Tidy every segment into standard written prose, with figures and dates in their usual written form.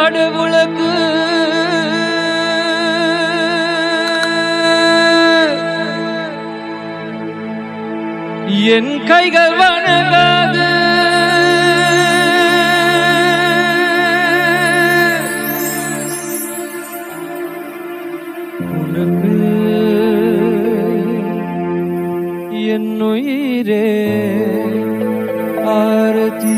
கடவுளுக்கு என் கைகள் வணங்காது. உனக்கு என் உயிரே ஆரதி.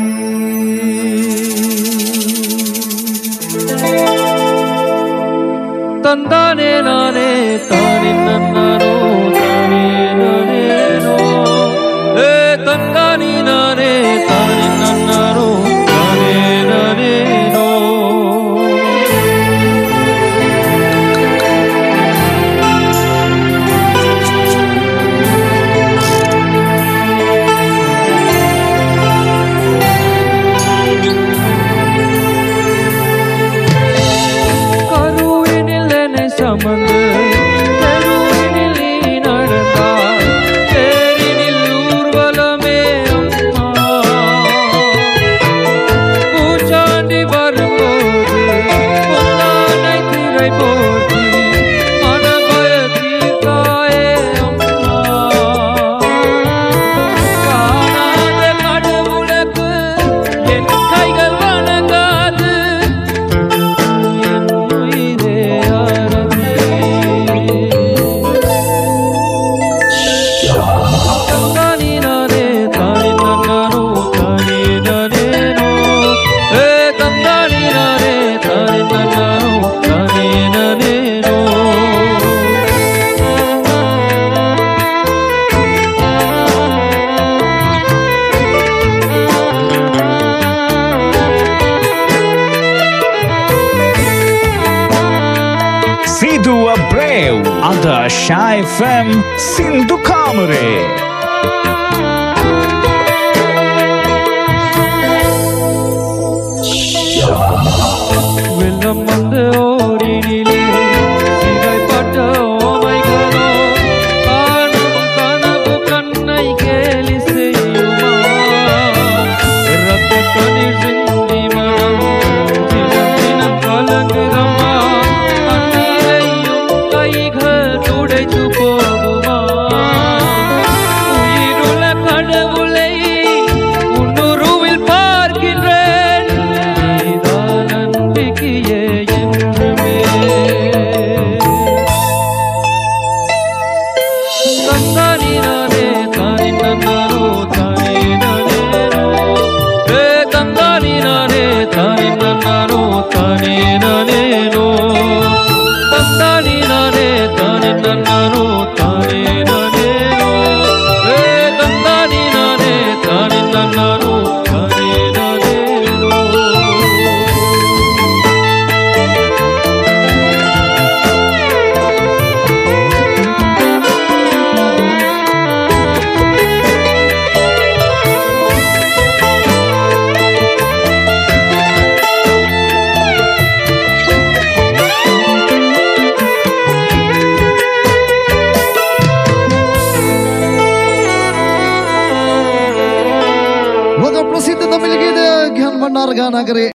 தந்தானே நானே தானே நன்னானோ தானே நானேனோ தந்தானே நானே தானே நன்னானோ தானே நானேனோ. சமந்து தெருவினில் நீ நடந்தாய், தேரினில் ஊர்வலமே அம்மா. பூச்சாண்டி வரும்போது பொன்னானை திரை போர்த்தி மனபய தீர்த்தாயே அம்மா. காணாத கடவுளுக்கு என் கைகள் வணங்காது. Sidu Abreu, ada Shy FM Sindu Kamere. வெள்ளம் வந்து ஓரினிலே சிறைப்பட்ட ஓமைகளோ காணும் கனவு கண்ணை கேலி செய்யுமா. ரத்த கண்ணீர் சிந்தி மனம் தினம் தினம் கலங்குதம்மா. கண்ணீரையும் கைகள் துடைத்து போகுமா. உயிருள்ள கடவுளை உன்னுருவில் பார்க்கின்றேன். நீதான் நம்பிக்கையே என்றுமே. தந்தானே நானே தானே நன்னானோ தானே நானேனோ தந்தானே நானே தானே நன்னானோ தானே நானேனோ. தந்தானே நானே தானே நன்னானோ தானே நானேனோ தந்தானே நானே தானே நன்னானோ தானே நானேனோ. प्रसिद्ध तमिल गीत ज्ञान भंडार गाना करे